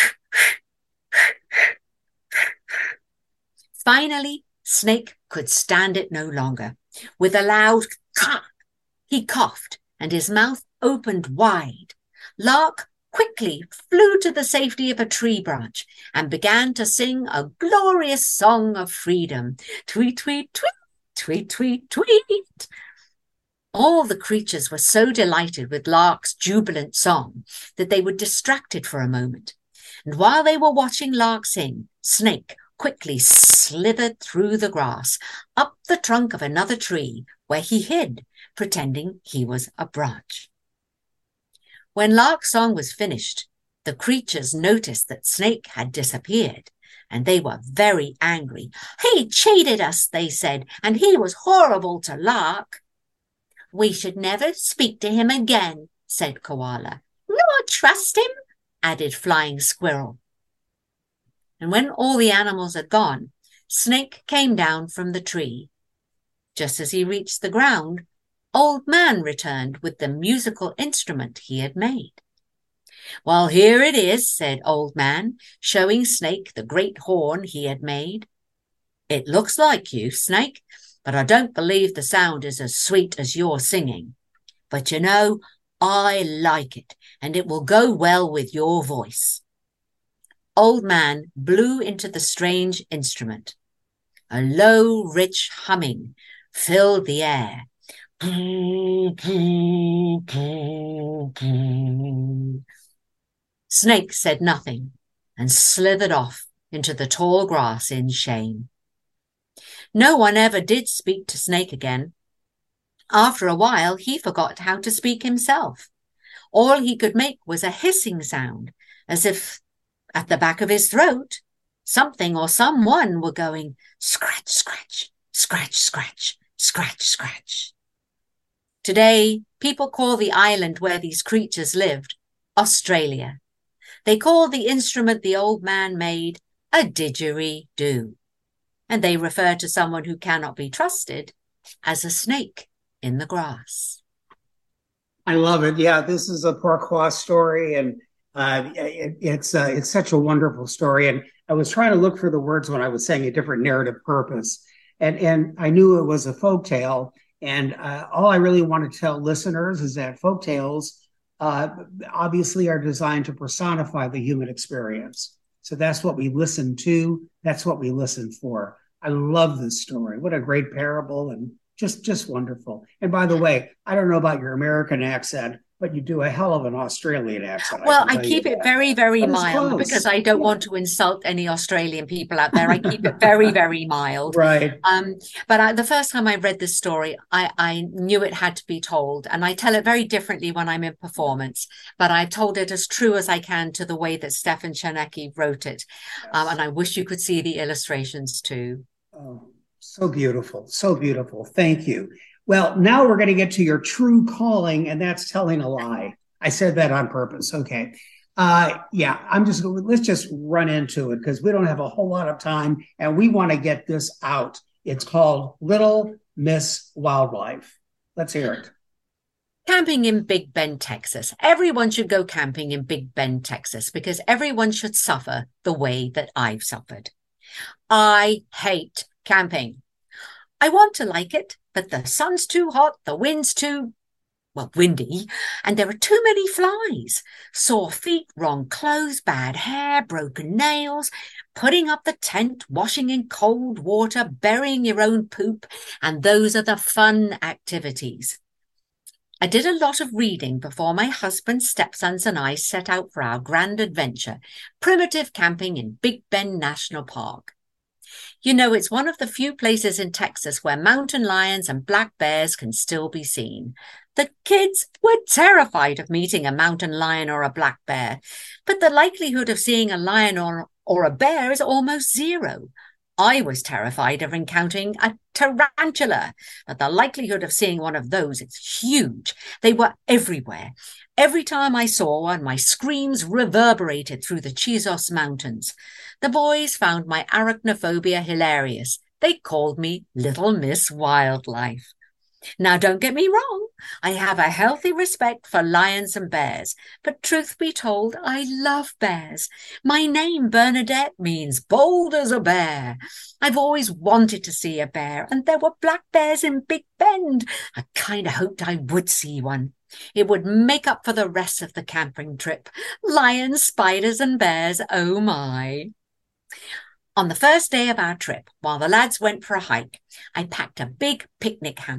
Finally, Snake could stand it no longer. With a loud "Caw," he coughed and his mouth opened wide. Lark quickly flew to the safety of a tree branch and began to sing a glorious song of freedom. Tweet, tweet, tweet, tweet, tweet, tweet. All the creatures were so delighted with Lark's jubilant song that they were distracted for a moment. And while they were watching Lark sing, Snake quickly slithered through the grass, up the trunk of another tree, where he hid, pretending he was a branch. When Lark's song was finished, the creatures noticed that Snake had disappeared, and they were very angry. "He cheated us," they said, "and he was horrible to Lark." "We should never speak to him again," said Koala. "Nor trust him," added Flying Squirrel. And when all the animals had gone, Snake came down from the tree. Just as he reached the ground, Old Man returned with the musical instrument he had made. "Well, here it is," said Old Man, showing Snake the great horn he had made. "It looks like you, Snake, but I don't believe the sound is as sweet as your singing. But you know, I like it, and it will go well with your voice." Old Man blew into the strange instrument. A low, rich humming filled the air. Snake said nothing and slithered off into the tall grass in shame. No one ever did speak to Snake again. After a while, he forgot how to speak himself. All he could make was a hissing sound, as if at the back of his throat, something or someone were going scratch, scratch, scratch, scratch, scratch, scratch. Today, people call the island where these creatures lived Australia. They call the instrument the Old Man made a didgeridoo. And they refer to someone who cannot be trusted as a snake in the grass. I love it. Yeah, this is a Pourquoi story, and it's such a wonderful story. And I was trying to look for the words when I was saying a different narrative purpose, and I knew it was a folktale. And all I really want to tell listeners is that folktales obviously are designed to personify the human experience. So that's what we listen to. That's what we listen for. I love this story. What a great parable, and just wonderful. And by the way, I don't know about your American accent, but you do a hell of an Australian accent. Well, I keep it very, very mild because I don't want to insult any Australian people out there. I keep it very, very mild. Right. But the first time I read this story, I knew it had to be told. And I tell it very differently when I'm in performance. But I've told it as true as I can to the way that Stefan Chernecki wrote it. Yes. And I wish you could see the illustrations too. Oh, so beautiful. So beautiful. Thank you. Well, now we're going to get to your true calling, and that's telling a lie. I said that on purpose. Okay. Let's just run into it because we don't have a whole lot of time and we want to get this out. It's called Little Miss Wildlife. Let's hear it. Camping in Big Bend, Texas. Everyone should go camping in Big Bend, Texas, because everyone should suffer the way that I've suffered. I hate camping. I want to like it, but the sun's too hot, the wind's too, windy, and there are too many flies. Sore feet, wrong clothes, bad hair, broken nails, putting up the tent, washing in cold water, burying your own poop, and those are the fun activities. I did a lot of reading before my husband, stepsons, and I set out for our grand adventure, primitive camping in Big Bend National Park. You know, it's one of the few places in Texas where mountain lions and black bears can still be seen. The kids were terrified of meeting a mountain lion or a black bear, but the likelihood of seeing a lion or a bear is almost zero. I was terrified of encountering a tarantula, but the likelihood of seeing one of those is huge. They were everywhere. Every time I saw one, my screams reverberated through the Chisos Mountains. The boys found my arachnophobia hilarious. They called me Little Miss Wildlife. Now, don't get me wrong. I have a healthy respect for lions and bears, but truth be told, I love bears. My name, Bernadette, means bold as a bear. I've always wanted to see a bear, and there were black bears in Big Bend. I kind of hoped I would see one. It would make up for the rest of the camping trip. Lions, spiders, and bears, oh my. On the first day of our trip, while the lads went for a hike, I packed a big picnic hamper.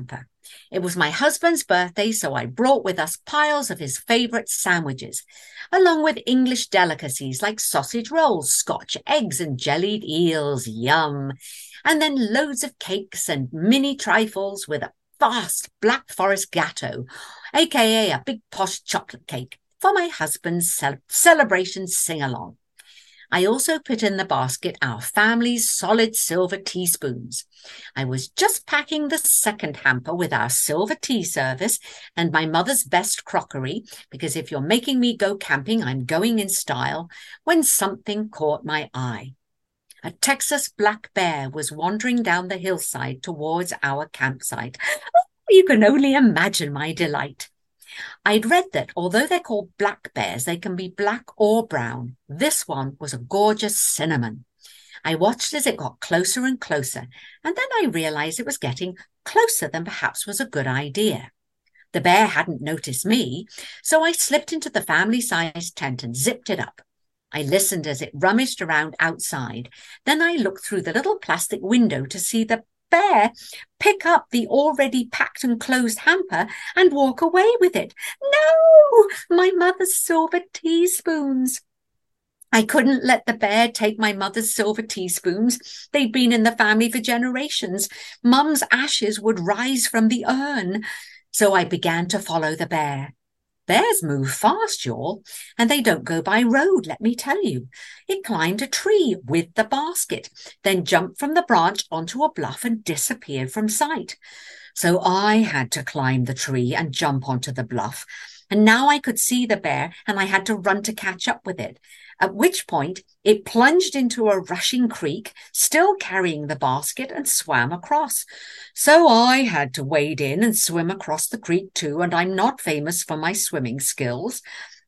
It was my husband's birthday, so I brought with us piles of his favourite sandwiches, along with English delicacies like sausage rolls, Scotch eggs and jellied eels, yum, and then loads of cakes and mini trifles with a vast Black Forest gateau, aka a big posh chocolate cake, for my husband's celebration sing-along. I also put in the basket our family's solid silver teaspoons. I was just packing the second hamper with our silver tea service and my mother's best crockery, because if you're making me go camping, I'm going in style, when something caught my eye. A Texas black bear was wandering down the hillside towards our campsite. Oh, you can only imagine my delight. I'd read that although they're called black bears, they can be black or brown. This one was a gorgeous cinnamon. I watched as it got closer and closer, and then I realized it was getting closer than perhaps was a good idea. The bear hadn't noticed me, so I slipped into the family-sized tent and zipped it up. I listened as it rummaged around outside. Then I looked through the little plastic window to see the bear pick up the already packed and closed hamper and walk away with it. No, my mother's silver teaspoons. I couldn't let the bear take my mother's silver teaspoons. They'd been in the family for generations. Mum's ashes would rise from the urn. So I began to follow the bear. Bears move fast, y'all, and they don't go by road, let me tell you. It climbed a tree with the basket, then jumped from the branch onto a bluff and disappeared from sight. So I had to climb the tree and jump onto the bluff, and now I could see the bear and I had to run to catch up with it, at which point it plunged into a rushing creek, still carrying the basket, and swam across. So I had to wade in and swim across the creek too, and I'm not famous for my swimming skills.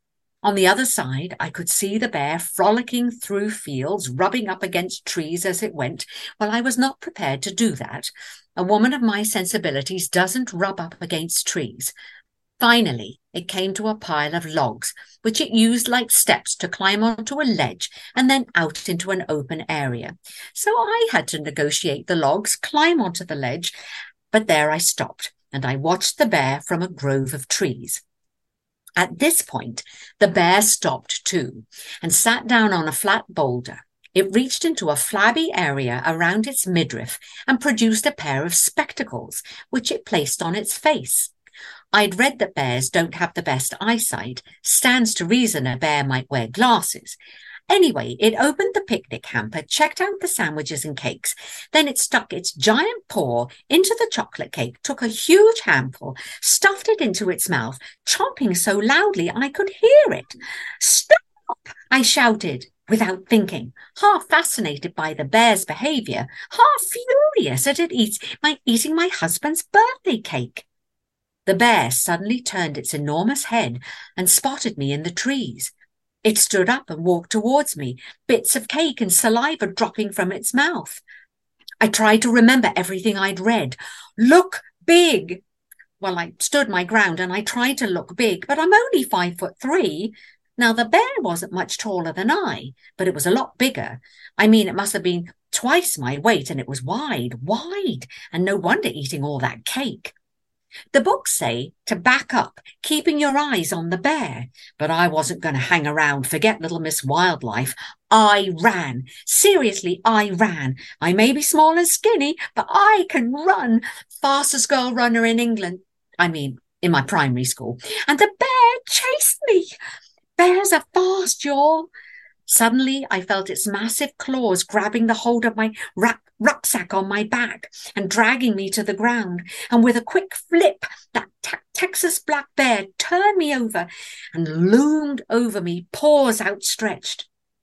On the other side, I could see the bear frolicking through fields, rubbing up against trees as it went. Well, I was not prepared to do that. A woman of my sensibilities doesn't rub up against trees. Finally, it came to a pile of logs, which it used like steps to climb onto a ledge and then out into an open area. So I had to negotiate the logs, climb onto the ledge, but there I stopped, and I watched the bear from a grove of trees. At this point, the bear stopped too and sat down on a flat boulder. It reached into a flabby area around its midriff and produced a pair of spectacles, which it placed on its face. I'd read that bears don't have the best eyesight. Stands to reason a bear might wear glasses. Anyway, it opened the picnic hamper, checked out the sandwiches and cakes. Then it stuck its giant paw into the chocolate cake, took a huge handful, stuffed it into its mouth, chomping so loudly I could hear it. "Stop!" I shouted without thinking, half fascinated by the bear's behaviour, half furious at it eating my husband's birthday cake. The bear suddenly turned its enormous head and spotted me in the trees. It stood up and walked towards me, bits of cake and saliva dropping from its mouth. I tried to remember everything I'd read. Look big. Well, I stood my ground and I tried to look big, but I'm only 5'3". Now, the bear wasn't much taller than I, but it was a lot bigger. I mean, it must have been twice my weight, and it was wide, and no wonder eating all that cake. The books say to back up, keeping your eyes on the bear, but I wasn't going to hang around, forget Little Miss Wildlife. I ran. Seriously, I ran. I may be small and skinny, but I can run. Fastest girl runner in England. I mean, in my primary school. And the bear chased me. Bears are fast, y'all. Suddenly, I felt its massive claws grabbing the hold of my rucksack on my back and dragging me to the ground. And with a quick flip, that Texas black bear turned me over and loomed over me, paws outstretched.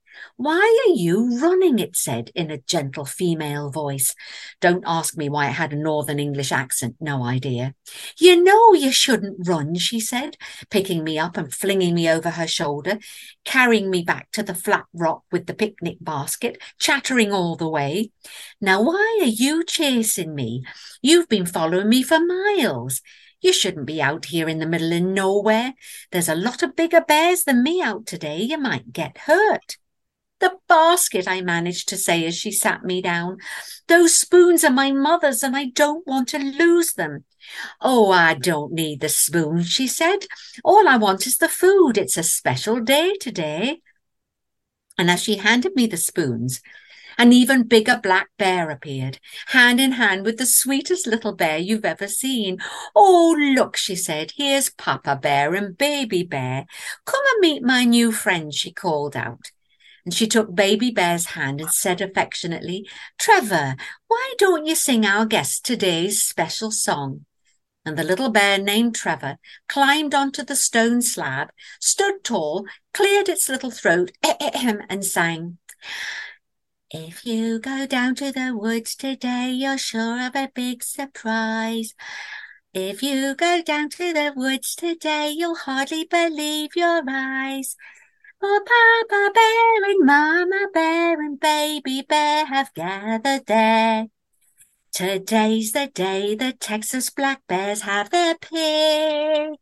"Why are you running?" it said in a gentle female voice. Don't ask me why it had a Northern English accent, no idea. "You know you shouldn't run," she said, picking me up and flinging me over her shoulder, carrying me back to the flat rock with the picnic basket, chattering all the way. "Now, why are you chasing me? You've been following me for miles. You shouldn't be out here in the middle of nowhere. There's a lot of bigger bears than me out today. You might get hurt." The basket, I managed to say as she sat me down. Those spoons are my mother's and I don't want to lose them. Oh, I don't need the spoons, she said. All I want is the food. It's a special day today. And as she handed me the spoons, an even bigger black bear appeared, hand in hand with the sweetest little bear you've ever seen. Oh, look, she said, here's Papa Bear and Baby Bear. Come and meet my new friend, she called out. And she took Baby Bear's hand and said affectionately, Trevor, why don't you sing our guest today's special song? And the little bear named Trevor climbed onto the stone slab, stood tall, cleared its little throat, and sang, If you go down to the woods today, you're sure of a big surprise. If you go down to the woods today, you'll hardly believe your eyes. For Papa Bear and Mama Bear and Baby Bear have gathered there. Today's the day the Texas black bears have their picnic.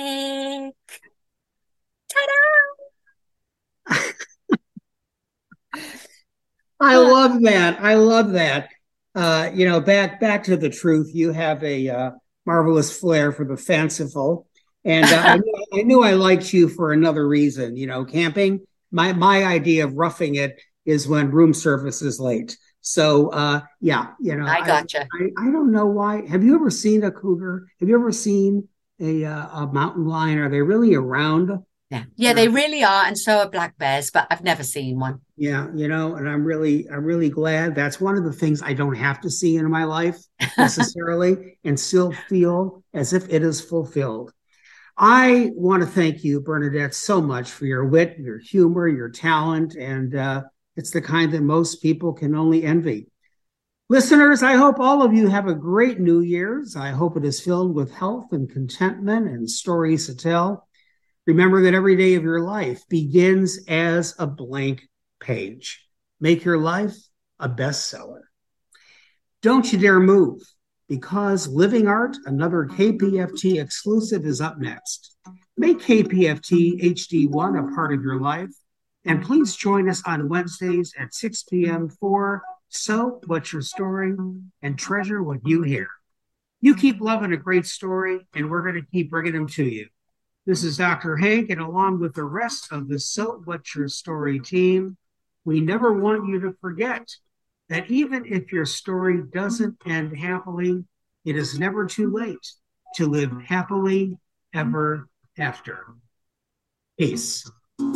Ta-da! I love that. I love that. Back to the truth. You have a marvelous flair for the fanciful, and I knew I liked you for another reason. Camping. My idea of roughing it is when room service is late. So, I gotcha. I don't know why. Have you ever seen a cougar? Have you ever seen a mountain lion? Are they really around? Yeah, they really are, and so are black bears, but I've never seen one. Yeah, and I'm really glad. That's one of the things I don't have to see in my life necessarily, and still feel as if it is fulfilled. I want to thank you, Bernadette, so much for your wit, your humor, your talent, and it's the kind that most people can only envy. Listeners, I hope all of you have a great New Year's. I hope it is filled with health and contentment and stories to tell. Remember that every day of your life begins as a blank page. Make your life a bestseller. Don't you dare move, because Living Art, another KPFT exclusive, is up next. Make KPFT HD1 a part of your life. And please join us on Wednesdays at 6 p.m. for So What's Your Story and Treasure What You Hear. You keep loving a great story, and we're going to keep bringing them to you. This is Dr. Hank, and along with the rest of the So What's Your Story team, we never want you to forget that even if your story doesn't end happily, it is never too late to live happily ever after. Peace.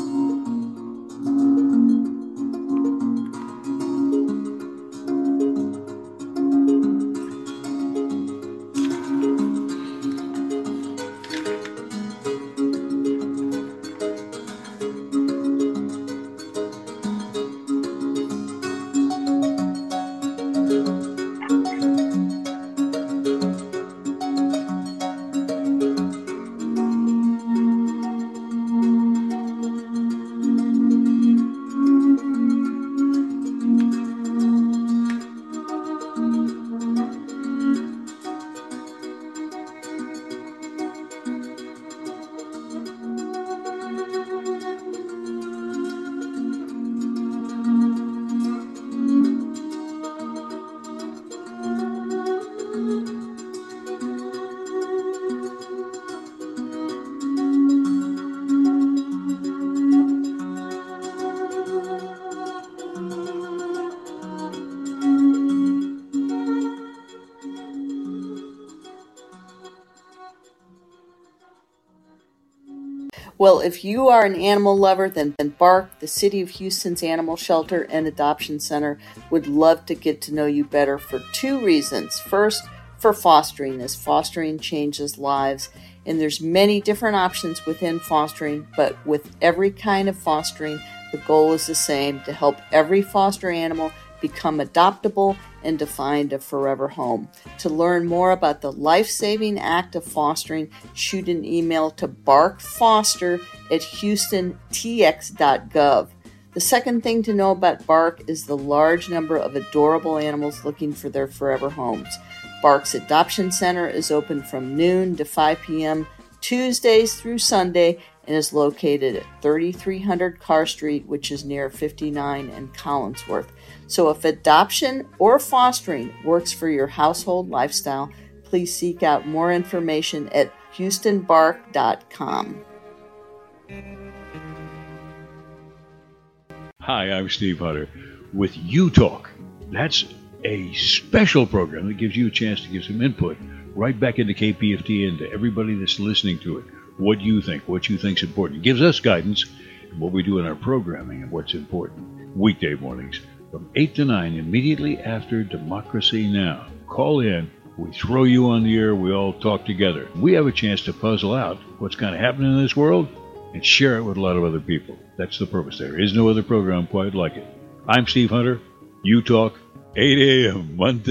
Well, if you are an animal lover, then Bark, the City of Houston's Animal Shelter and Adoption Center, would love to get to know you better for two reasons. First, for fostering, as fostering changes lives, and there's many different options within fostering, but with every kind of fostering, the goal is the same, to help every foster animal become adoptable and to find a forever home. To learn more about the life-saving act of fostering, shoot an email to barkfoster@houstontx.gov. The second thing to know about Bark is the large number of adorable animals looking for their forever homes. Bark's Adoption Center is open from noon to 5 p.m. Tuesdays through Sunday, and is located at 3300 Carr Street, which is near 59 and Collinsworth. So if adoption or fostering works for your household lifestyle, please seek out more information at HoustonBark.com. Hi, I'm Steve Hunter with You Talk. That's a special program that gives you a chance to give some input right back into KPFT and to everybody that's listening to it. What you think, what you think's important. It gives us guidance in what we do in our programming and what's important. Weekday mornings from 8 to 9, immediately after Democracy Now! Call in, we throw you on the air, we all talk together. We have a chance to puzzle out what's kind of happening in this world and share it with a lot of other people. That's the purpose. There is no other program quite like it. I'm Steve Hunter. You Talk, 8 a.m. Monday.